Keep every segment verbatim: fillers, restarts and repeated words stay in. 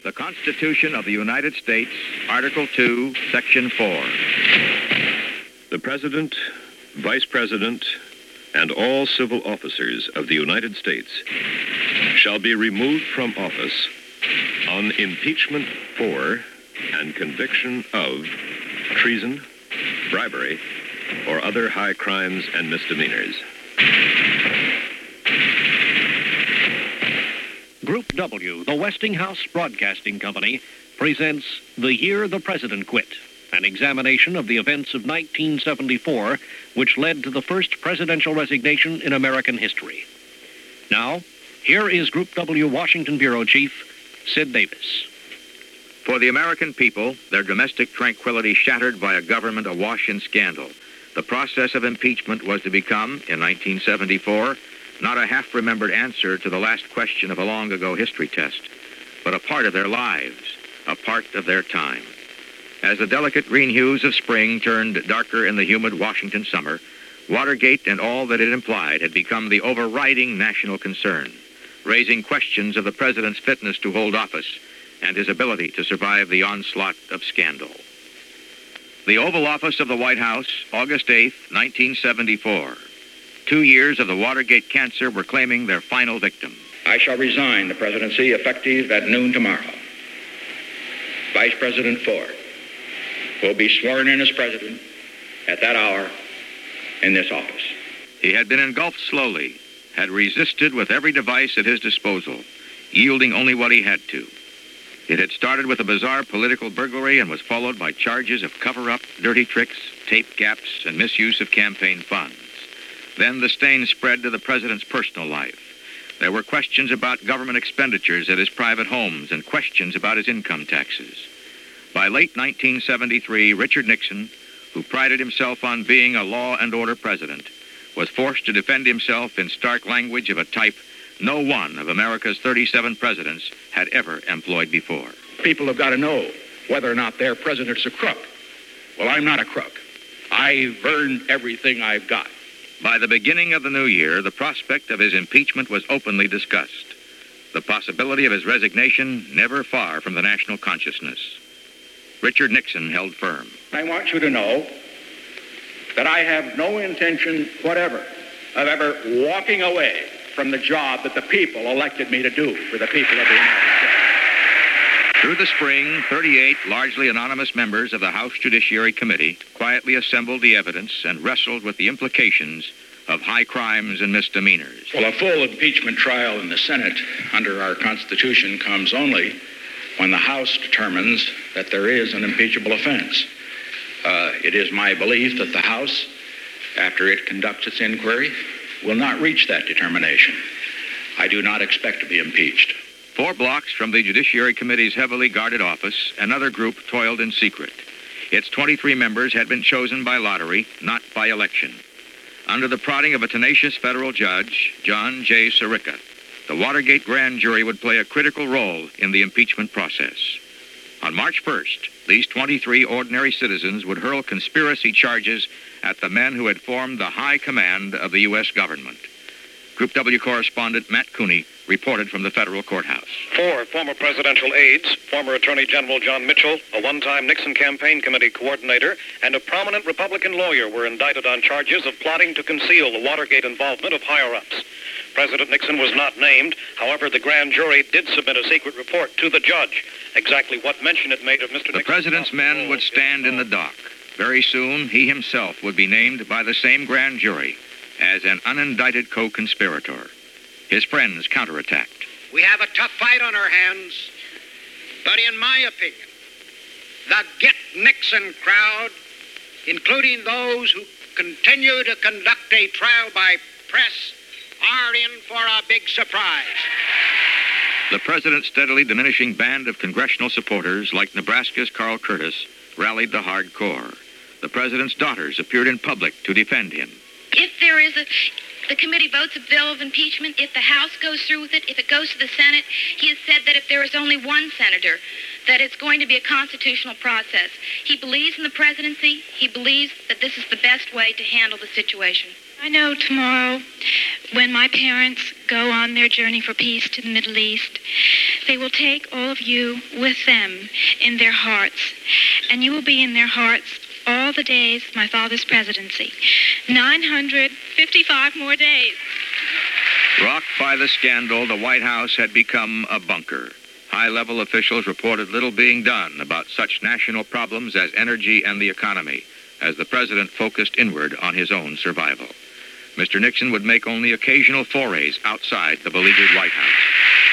The Constitution of the United States, Article two, Section four. The President, Vice President, and all civil officers of the United States shall be removed from office on impeachment for and conviction of treason, bribery, or other high crimes and misdemeanors. Group W, the Westinghouse Broadcasting Company, presents The Year the President Quit, an examination of the events of nineteen seventy-four, which led to the first presidential resignation in American history. Now, here is Group W Washington Bureau Chief, Sid Davis. For the American people, their domestic tranquility shattered by a government awash in scandal, the process of impeachment was to become, in nineteen seventy-four, not a half-remembered answer to the last question of a long-ago history test, but a part of their lives, a part of their time. As the delicate green hues of spring turned darker in the humid Washington summer, Watergate and all that it implied had become the overriding national concern, raising questions of the president's fitness to hold office and his ability to survive the onslaught of scandal. The Oval Office of the White House, August eighth, nineteen seventy-four. Two years of the Watergate cancer were claiming their final victim. I shall resign the presidency effective at noon tomorrow. Vice President Ford will be sworn in as president at that hour in this office. He had been engulfed slowly, had resisted with every device at his disposal, yielding only what he had to. It had started with a bizarre political burglary and was followed by charges of cover-up, dirty tricks, tape gaps, and misuse of campaign funds. Then the stain spread to the president's personal life. There were questions about government expenditures at his private homes and questions about his income taxes. By late nineteen seventy-three, Richard Nixon, who prided himself on being a law and order president, was forced to defend himself in stark language of a type no one of America's thirty-seven presidents had ever employed before. People have got to know whether or not their president's a crook. Well, I'm not a crook. I've earned everything I've got. By the beginning of the new year, the prospect of his impeachment was openly discussed. The possibility of his resignation never far from the national consciousness. Richard Nixon held firm. I want you to know that I have no intention whatever of ever walking away from the job that the people elected me to do for the people of the United States. Through the spring, thirty-eight largely anonymous members of the House Judiciary Committee quietly assembled the evidence and wrestled with the implications of high crimes and misdemeanors. Well, a full impeachment trial in the Senate under our Constitution comes only when the House determines that there is an impeachable offense. Uh, it is my belief that the House, after it conducts its inquiry, will not reach that determination. I do not expect to be impeached. Four blocks from the Judiciary Committee's heavily guarded office, another group toiled in secret. Its twenty-three members had been chosen by lottery, not by election. Under the prodding of a tenacious federal judge, John J. Sirica, the Watergate grand jury would play a critical role in the impeachment process. On March first, these twenty-three ordinary citizens would hurl conspiracy charges at the men who had formed the high command of the U S government. Group W correspondent Matt Cooney reported from the federal courthouse. Four former presidential aides, former Attorney General John Mitchell, a one-time Nixon Campaign Committee coordinator, and a prominent Republican lawyer were indicted on charges of plotting to conceal the Watergate involvement of higher-ups. President Nixon was not named. However, the grand jury did submit a secret report to the judge. Exactly what mention it made of Mister The Nixon. president's men would stand in the dock. Very soon, he himself would be named by the same grand jury as an unindicted co-conspirator. His friends counterattacked. We have a tough fight on our hands, but in my opinion, the Get Nixon crowd, including those who continue to conduct a trial by press, are in for a big surprise. The president's steadily diminishing band of congressional supporters, like Nebraska's Carl Curtis, rallied the hardcore. The president's daughters appeared in public to defend him. If there is a, the committee votes a bill of impeachment, if the House goes through with it, if it goes to the Senate, he has said that if there is only one senator, that it's going to be a constitutional process. He believes in the presidency. He believes that this is the best way to handle the situation. I know tomorrow, when my parents go on their journey for peace to the Middle East, they will take all of you with them in their hearts, and you will be in their hearts all the days of my father's presidency. nine hundred fifty-five more days. Rocked by the scandal, the White House had become a bunker. High-level officials reported little being done about such national problems as energy and the economy, as the president focused inward on his own survival. Mister Nixon would make only occasional forays outside the beleaguered White House.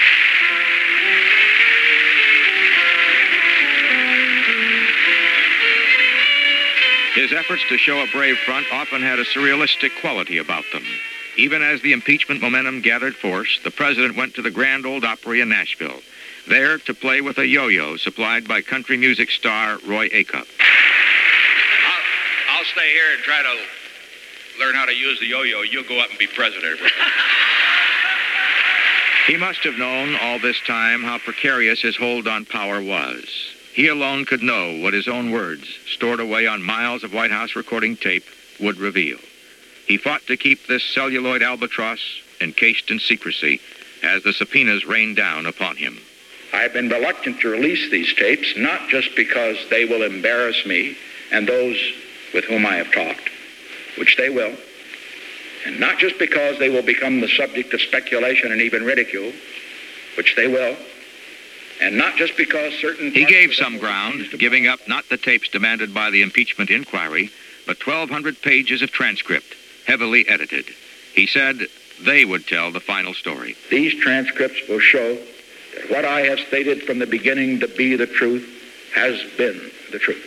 His efforts to show a brave front often had a surrealistic quality about them. Even as the impeachment momentum gathered force, the president went to the Grand Ole Opry in Nashville, there to play with a yo-yo supplied by country music star Roy Acuff. I'll, I'll stay here and try to learn how to use the yo-yo. You'll go up and be president. He must have known all this time how precarious his hold on power was. He alone could know what his own words, stored away on miles of White House recording tape, would reveal. He fought to keep this celluloid albatross encased in secrecy as the subpoenas rained down upon him. I've been reluctant to release these tapes, not just because they will embarrass me and those with whom I have talked, which they will, and not just because they will become the subject of speculation and even ridicule, which they will, and not just because certain... He gave some ground, giving up not the tapes demanded by the impeachment inquiry, but twelve hundred pages of transcript, heavily edited. He said they would tell the final story. These transcripts will show that what I have stated from the beginning to be the truth has been the truth.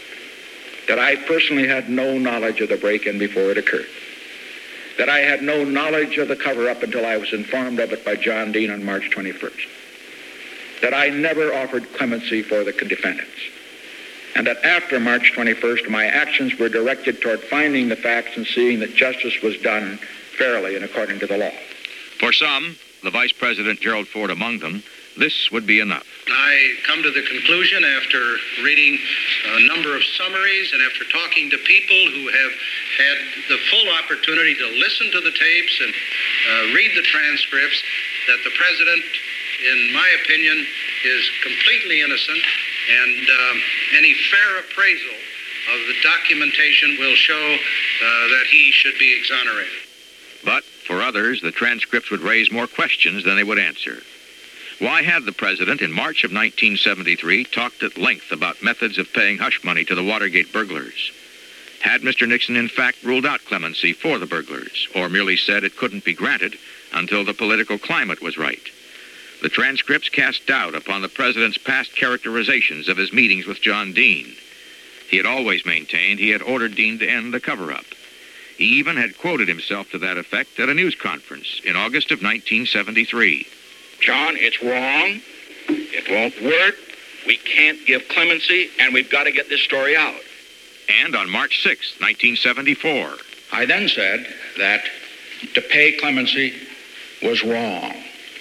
That I personally had no knowledge of the break-in before it occurred. That I had no knowledge of the cover-up until I was informed of it by John Dean on March twenty-first. That I never offered clemency for the defendants. And that after March twenty-first, my actions were directed toward finding the facts and seeing that justice was done fairly and according to the law. For some, the Vice President, Gerald Ford among them, this would be enough. I come to the conclusion after reading a number of summaries and after talking to people who have had the full opportunity to listen to the tapes and uh, read the transcripts that the president, in my opinion, is completely innocent, and um, any fair appraisal of the documentation will show uh, that he should be exonerated. But for others, the transcripts would raise more questions than they would answer. Why had the president in March of nineteen seventy-three talked at length about methods of paying hush money to the Watergate burglars? Had Mister Nixon in fact ruled out clemency for the burglars, or merely said it couldn't be granted until the political climate was right? The transcripts cast doubt upon the president's past characterizations of his meetings with John Dean. He had always maintained he had ordered Dean to end the cover-up. He even had quoted himself to that effect at a news conference in August of nineteen seventy-three. John, it's wrong. It won't work. We can't give clemency, and we've got to get this story out. And on March sixth, nineteen seventy-four. I then said that to pay clemency was wrong.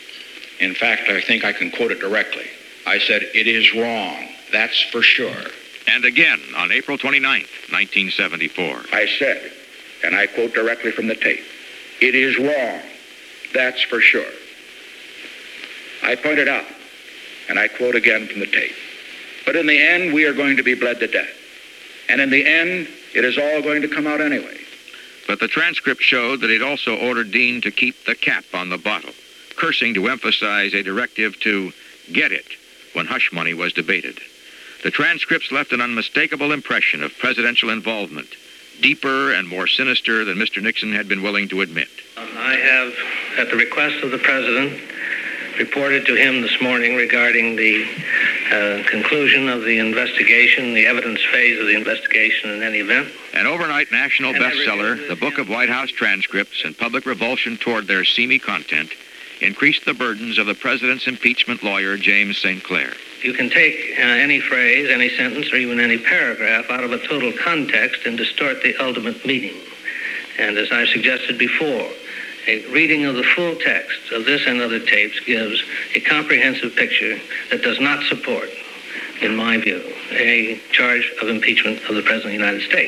In fact, I think I can quote it directly. I said, it is wrong. That's for sure. And again on April twenty-ninth, nineteen seventy-four. I said, and I quote directly from the tape, it is wrong. That's for sure. I pointed out, and I quote again from the tape, but in the end, we are going to be bled to death. And in the end, it is all going to come out anyway. But the transcript showed that he'd also ordered Dean to keep the cap on the bottle, cursing to emphasize a directive to get it when hush money was debated. The transcripts left an unmistakable impression of presidential involvement, deeper and more sinister than Mister Nixon had been willing to admit. I have, at the request of the president, reported to him this morning regarding the uh, conclusion of the investigation, the evidence phase of the investigation in any event. An overnight national And bestseller, the Book of White House Transcripts and public revulsion toward their seamy content increased the burdens of the president's impeachment lawyer, James Saint Clair. You can take uh, any phrase, any sentence, or even any paragraph out of a total context and distort the ultimate meaning. And as I suggested before, a reading of the full text of this and other tapes gives a comprehensive picture that does not support, in my view, a charge of impeachment of the President of the United States.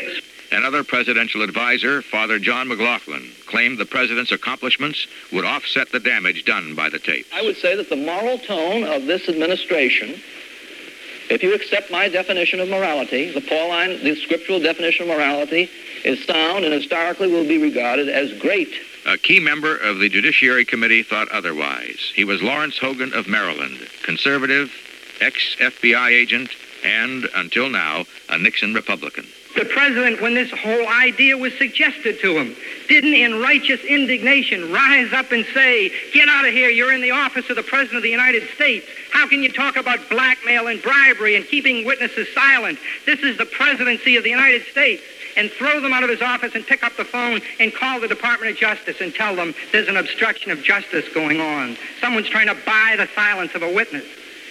Another presidential advisor, Father John McLaughlin, claimed the president's accomplishments would offset the damage done by the tape. I would say that the moral tone of this administration, if you accept my definition of morality, the Pauline, the scriptural definition of morality, is sound and historically will be regarded as great. A key member of the Judiciary Committee thought otherwise. He was Lawrence Hogan of Maryland, conservative, ex-F B I agent, and, until now, a Nixon Republican. The president, when this whole idea was suggested to him, didn't in righteous indignation rise up and say, get out of here, you're in the office of the president of the United States. How can you talk about blackmail and bribery and keeping witnesses silent? This is the presidency of the United States. And throw them out of his office and pick up the phone and call the Department of Justice and tell them there's an obstruction of justice going on. Someone's trying to buy the silence of a witness.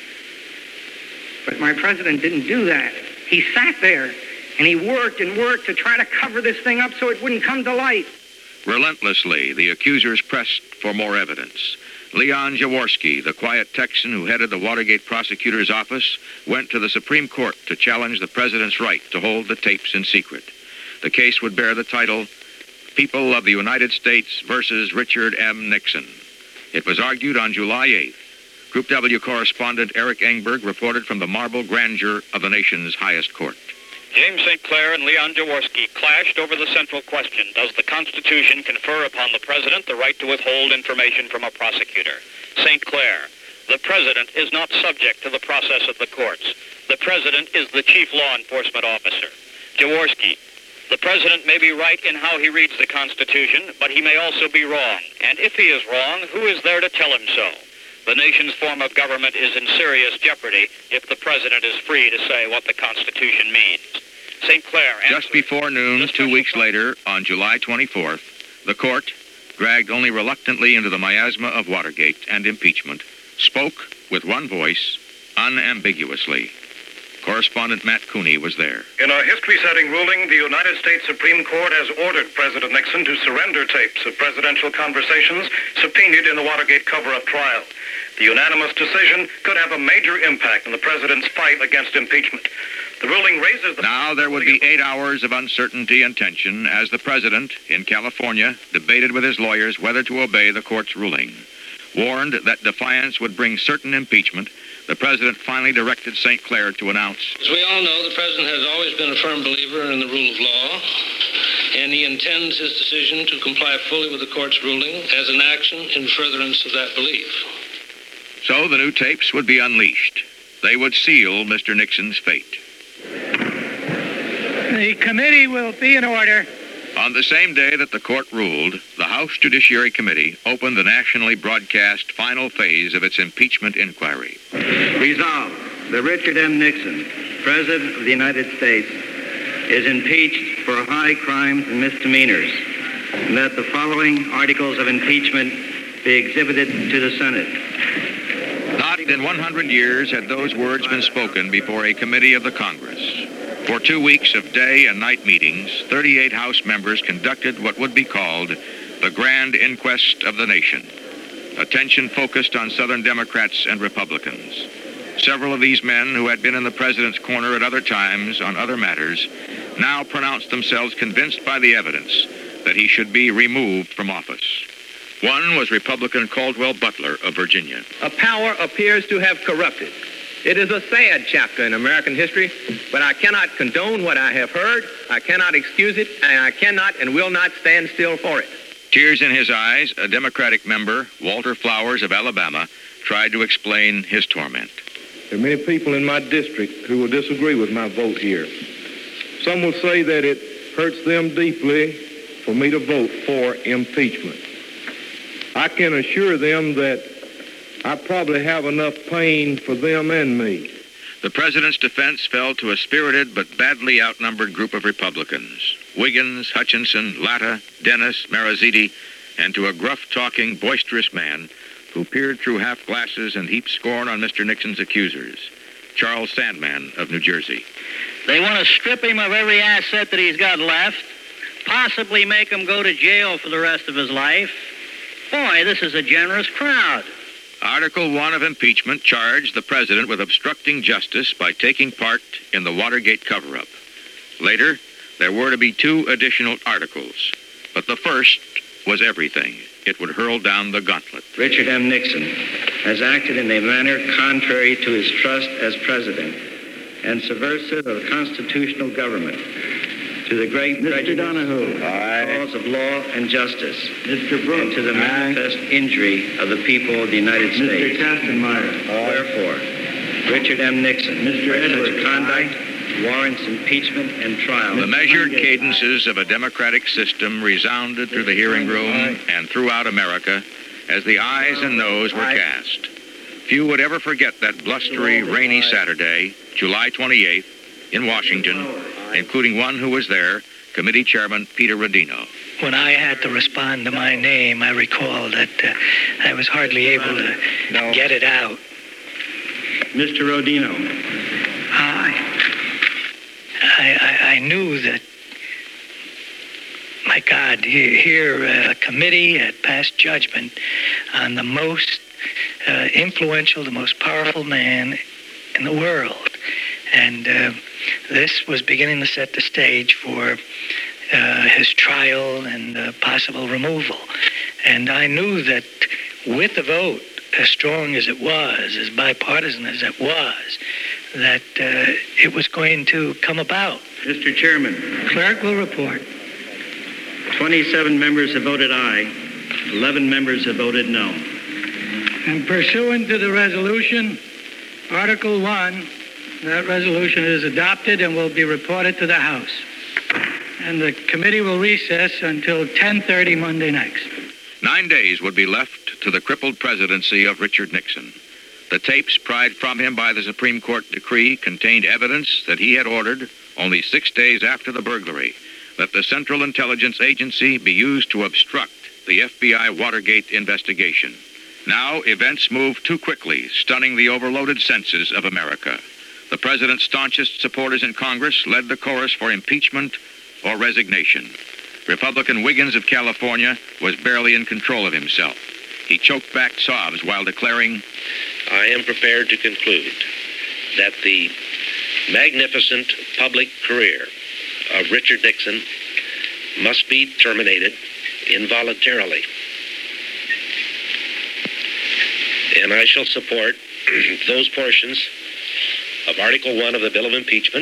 But my president didn't do that. He sat there and he worked and worked to try to cover this thing up so it wouldn't come to light. Relentlessly, the accusers pressed for more evidence. Leon Jaworski, the quiet Texan who headed the Watergate prosecutor's office, went to the Supreme Court to challenge the president's right to hold the tapes in secret. The case would bear the title, People of the United States versus Richard M. Nixon. It was argued on July eighth. Group W correspondent Eric Engberg reported from the marble grandeur of the nation's highest court. James Saint Clair and Leon Jaworski clashed over the central question, does the Constitution confer upon the president the right to withhold information from a prosecutor? Saint Clair, the president is not subject to the process of the courts. The president is the chief law enforcement officer. Jaworski, the president may be right in how he reads the Constitution, but he may also be wrong. And if he is wrong, who is there to tell him so? The nation's form of government is in serious jeopardy if the president is free to say what the Constitution means. Saint Clair answered. Just before noon, two weeks later, on July twenty-fourth, the court, dragged only reluctantly into the miasma of Watergate and impeachment, spoke with one voice, unambiguously. Correspondent Matt Cooney was there. In a history-setting ruling, the United States Supreme Court has ordered President Nixon to surrender tapes of presidential conversations subpoenaed in the Watergate cover-up trial. The unanimous decision could have a major impact on the president's fight against impeachment. The ruling raises the... Now there would be eight hours of uncertainty and tension as the president, in California, debated with his lawyers whether to obey the court's ruling. Warned that defiance would bring certain impeachment, the president finally directed Saint Clair to announce... As we all know, the president has always been a firm believer in the rule of law, and he intends his decision to comply fully with the court's ruling as an action in furtherance of that belief. So the new tapes would be unleashed. They would seal Mister Nixon's fate. The committee will be in order. On the same day that the court ruled, the House Judiciary Committee opened the nationally broadcast final phase of its impeachment inquiry. Resolved that Richard M. Nixon, President of the United States, is impeached for high crimes and misdemeanors, and that the following articles of impeachment be exhibited to the Senate. Not in one hundred years had those words been spoken before a committee of the Congress. For two weeks of day and night meetings, thirty-eight House members conducted what would be called the Grand Inquest of the Nation. Attention focused on Southern Democrats and Republicans. Several of these men, who had been in the president's corner at other times on other matters, now pronounced themselves convinced by the evidence that he should be removed from office. One was Republican Caldwell Butler of Virginia. A power appears to have corrupted. It is a sad chapter in American history, but I cannot condone what I have heard, I cannot excuse it, and I cannot and will not stand still for it. Tears in his eyes, a Democratic member, Walter Flowers of Alabama, tried to explain his torment. There are many people in my district who will disagree with my vote here. Some will say that it hurts them deeply for me to vote for impeachment. I can assure them that I probably have enough pain for them and me. The president's defense fell to a spirited but badly outnumbered group of Republicans. Wiggins, Hutchinson, Latta, Dennis, Mariziti, and to a gruff-talking, boisterous man who peered through half glasses and heaped scorn on Mister Nixon's accusers, Charles Sandman of New Jersey. They want to strip him of every asset that he's got left, possibly make him go to jail for the rest of his life. Boy, this is a generous crowd. Article one of impeachment charged the president with obstructing justice by taking part in the Watergate cover-up. Later, There were to be two additional articles, but the first was everything. It would hurl down the gauntlet. Richard M. Nixon has acted in a manner contrary to his trust as president and subversive of constitutional government, to the great Mister Donahue. cause of law and justice, Mister Brooks. and to the manifest injury of the people of the United States. Mister Kastenmeier. Wherefore, Richard M. Nixon, Mister Edwards. such conduct warrants impeachment and trial. The measured cadences of a democratic system resounded through the hearing room and throughout America as the ayes and noes were cast. Few would ever forget that blustery, rainy Saturday, July twenty-eighth, in Washington, including one who was there, Committee Chairman Peter Rodino. When I had to respond to my name, I recall that uh, I was hardly able to no. get it out. Mister Rodino. I, I, I knew that, my God, here uh, a committee had passed judgment on the most uh, influential, the most powerful man in the world. And uh, this was beginning to set the stage for uh, his trial and uh, possible removal. And I knew that with the vote, as strong as it was, as bipartisan as it was, that uh, it was going to come about. Mister Chairman. Clerk will report. twenty-seven members have voted aye. eleven members have voted no. And pursuant to the resolution, Article one, that resolution is adopted and will be reported to the House. And the committee will recess until ten thirty Monday next. Nine days would be left to the crippled presidency of Richard Nixon. The tapes pried from him by the Supreme Court decree contained evidence that he had ordered, only six days after the burglary, that the Central Intelligence Agency be used to obstruct the F B I Watergate investigation. Now, events moved too quickly, stunning the overloaded senses of America. The president's staunchest supporters in Congress led the chorus for impeachment or resignation. Republican Wiggins of California was barely in control of himself. He choked back sobs while declaring, I am prepared to conclude that the magnificent public career of Richard Nixon must be terminated involuntarily. And I shall support those portions of Article one of the Bill of Impeachment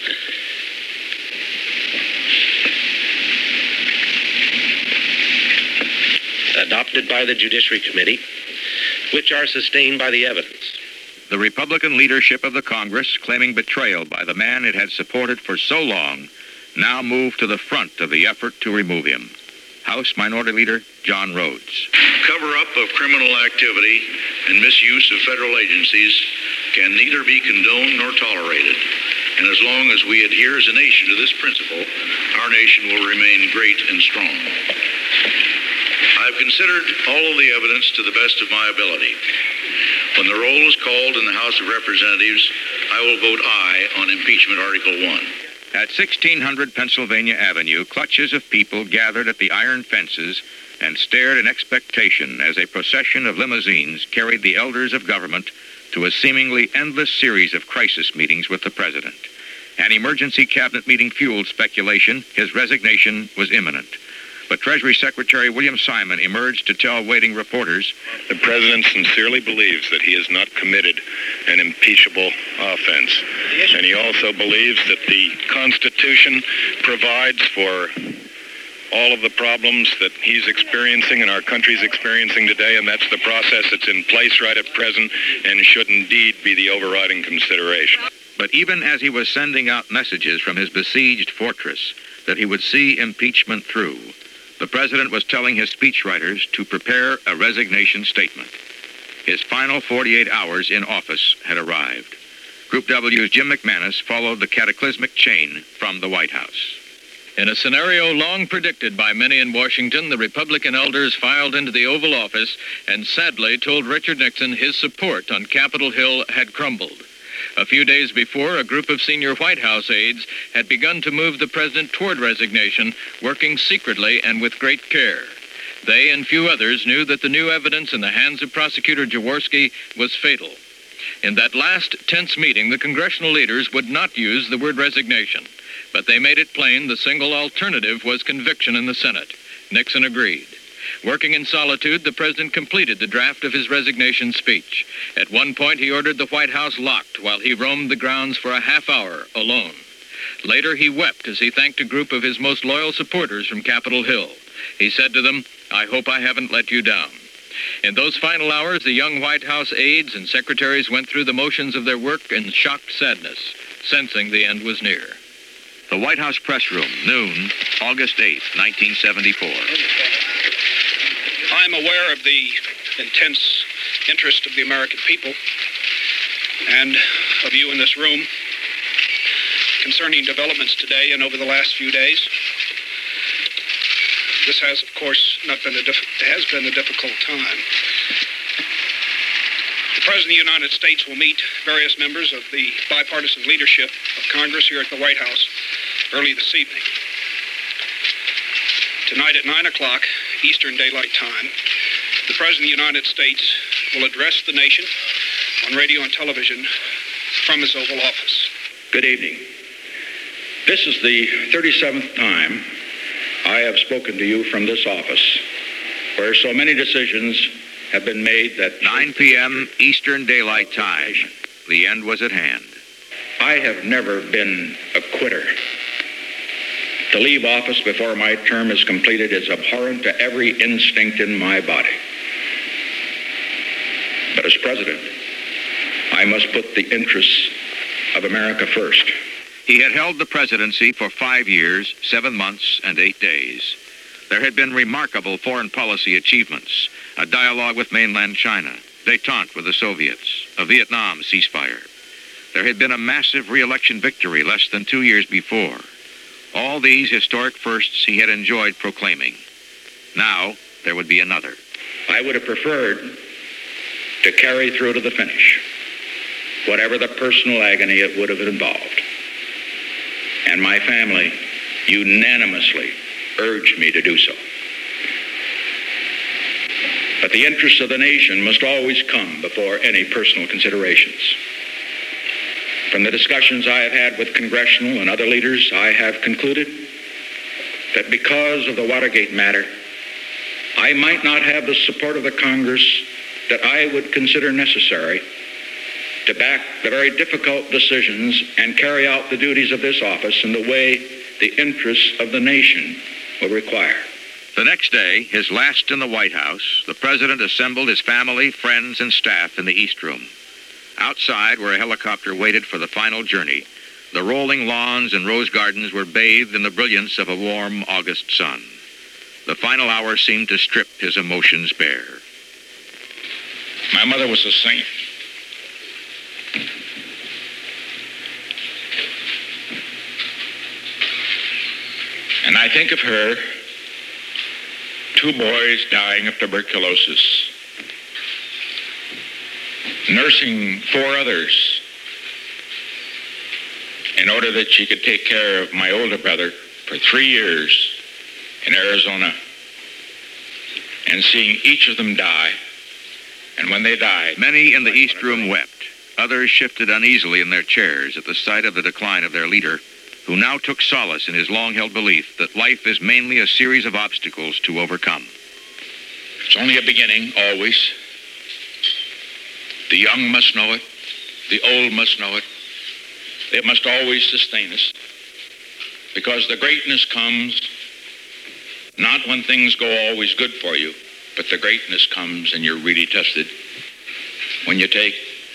adopted by the Judiciary Committee, which are sustained by the evidence. The Republican leadership of the Congress, claiming betrayal by the man it had supported for so long, now moved to the front of the effort to remove him. House Minority Leader John Rhodes. Cover-up of criminal activity and misuse of federal agencies can neither be condoned nor tolerated. And as long as we adhere as a nation to this principle, our nation will remain great and strong. I've considered all of the evidence to the best of my ability. When the roll is called in the House of Representatives, I will vote aye on impeachment Article one. At sixteen hundred Pennsylvania Avenue, clutches of people gathered at the iron fences and stared in expectation as a procession of limousines carried the elders of government to a seemingly endless series of crisis meetings with the president. An emergency cabinet meeting fueled speculation his resignation was imminent. But Treasury Secretary William Simon emerged to tell waiting reporters, the president sincerely believes that he has not committed an impeachable offense. And he also believes that the Constitution provides for all of the problems that he's experiencing and our country's experiencing today, and that's the process that's in place right at present and should indeed be the overriding consideration. But even as he was sending out messages from his besieged fortress that he would see impeachment through, the president was telling his speechwriters to prepare a resignation statement. His final forty-eight hours in office had arrived. Group W's Jim McManus followed the cataclysmic chain from the White House. In a scenario long predicted by many in Washington, the Republican elders filed into the Oval Office and sadly told Richard Nixon his support on Capitol Hill had crumbled. A few days before, a group of senior White House aides had begun to move the president toward resignation, working secretly and with great care. They and few others knew that the new evidence in the hands of Prosecutor Jaworski was fatal. In that last tense meeting, the congressional leaders would not use the word resignation, but they made it plain the single alternative was conviction in the Senate. Nixon agreed. Working in solitude, the president completed the draft of his resignation speech. At one point, he ordered the White House locked while he roamed the grounds for a half hour alone. Later, he wept as he thanked a group of his most loyal supporters from Capitol Hill. He said to them, "I hope I haven't let you down." In those final hours, the young White House aides and secretaries went through the motions of their work in shocked sadness, sensing the end was near. The White House press room, noon, August eighth, nineteen seventy-four. I'm aware of the intense interest of the American people and of you in this room concerning developments today and over the last few days. This has, of course, not been a diff- has been a difficult time. The President of the United States will meet various members of the bipartisan leadership of Congress here at the White House early this evening. Tonight at nine o'clock Eastern Daylight Time, the President of the United States will address the nation on radio and television from his Oval Office. Good evening. This is the thirty-seventh time I have spoken to you from this office, where so many decisions have been made that... nine p.m. Eastern Daylight Time. The end was at hand. I have never been a quitter. To leave office before my term is completed is abhorrent to every instinct in my body. But as president, I must put the interests of America first. He had held the presidency for five years, seven months, and eight days. There had been remarkable foreign policy achievements, a dialogue with mainland China, détente with the Soviets, a Vietnam ceasefire. There had been a massive re-election victory less than two years before. All these historic firsts he had enjoyed proclaiming. Now, there would be another. I would have preferred to carry through to the finish, whatever the personal agony it would have involved. And my family unanimously urged me to do so. But the interests of the nation must always come before any personal considerations. From the discussions I have had with congressional and other leaders, I have concluded that because of the Watergate matter, I might not have the support of the Congress that I would consider necessary to back the very difficult decisions and carry out the duties of this office in the way the interests of the nation will require. The next day, his last in the White House, the president assembled his family, friends, and staff in the East Room. Outside, where a helicopter waited for the final journey, the rolling lawns and rose gardens were bathed in the brilliance of a warm August sun. The final hour seemed to strip his emotions bare. My mother was a saint. And I think of her, two boys dying of tuberculosis, nursing four others in order that she could take care of my older brother for three years in Arizona, and seeing each of them die. And when they died... Many in the East Room wept. Others shifted uneasily in their chairs at the sight of the decline of their leader, who now took solace in his long-held belief that life is mainly a series of obstacles to overcome. It's only a beginning, always. The young must know it. The old must know it. It must always sustain us. Because the greatness comes not when things go always good for you, but the greatness comes and you're really tested when you take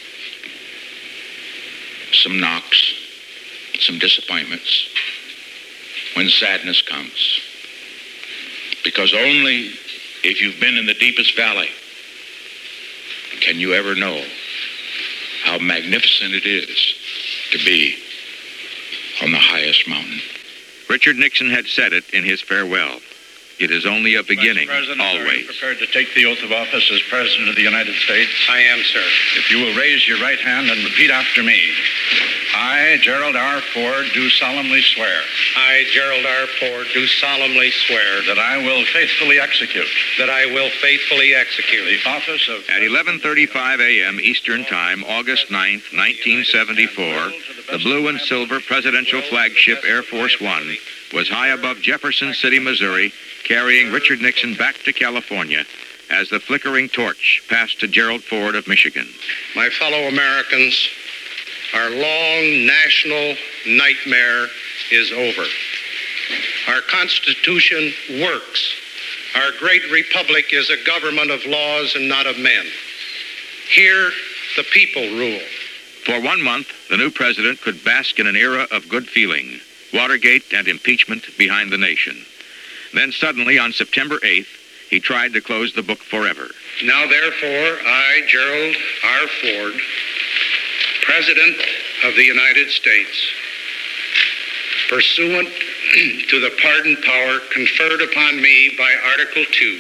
some knocks, some disappointments, when sadness comes. Because only if you've been in the deepest valley can you ever know how magnificent it is to be on the highest mountain. Richard Nixon had said it in his farewell. It is only a beginning, President, always. Are you prepared to take the oath of office as President of the United States? I am, sir. If you will raise your right hand and repeat after me. I, Gerald R. Ford, do solemnly swear. I, Gerald R. Ford, do solemnly swear that I will faithfully execute. that I will faithfully execute The office of... At eleven thirty-five a.m. Eastern Time, August ninth, nineteen seventy-four, the blue and silver presidential flagship Air Force One was high above Jefferson City, Missouri, carrying Richard Nixon back to California as the flickering torch passed to Gerald Ford of Michigan. My fellow Americans, our long national nightmare is over. Our Constitution works. Our great republic is a government of laws and not of men. Here, the people rule. For one month, the new president could bask in an era of good feeling, Watergate and impeachment behind the nation. Then suddenly, on September eighth, he tried to close the book forever. Now, therefore, I, Gerald R. Ford, President of the United States, pursuant to the pardon power conferred upon me by Article two,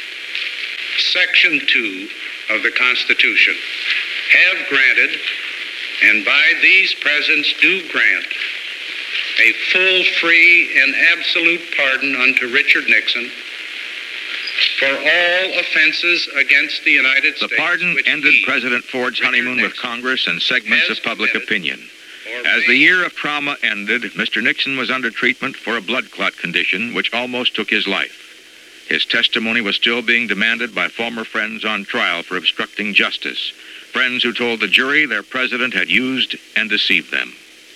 Section two of the Constitution, have granted, and by these presents do grant, a full, free, and absolute pardon unto Richard Nixon for all offenses against the United States. The pardon ended President Ford's honeymoon with Congress and segments of public opinion. As the year of trauma ended, Mister Nixon was under treatment for a blood clot condition which almost took his life. His testimony was still being demanded by former friends on trial for obstructing justice, friends who told the jury their president had used and deceived them.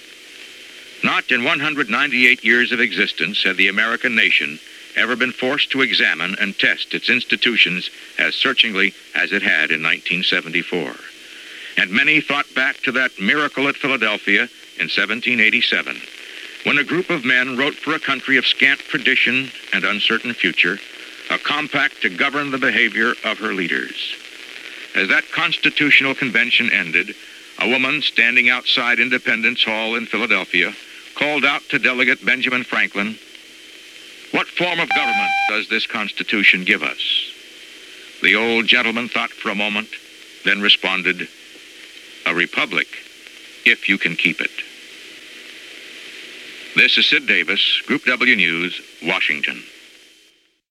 Not in one hundred ninety-eight years of existence had the American nation ever been forced to examine and test its institutions as searchingly as it had in nineteen seventy-four. And many thought back to that miracle at Philadelphia in seventeen eighty-seven, when a group of men wrote for a country of scant tradition and uncertain future a compact to govern the behavior of her leaders. As that constitutional convention ended, a woman standing outside Independence Hall in Philadelphia called out to Delegate Benjamin Franklin, "What form of government does this Constitution give us?" The old gentleman thought for a moment, then responded, "A republic, if you can keep it." This is Sid Davis, Group W News, Washington.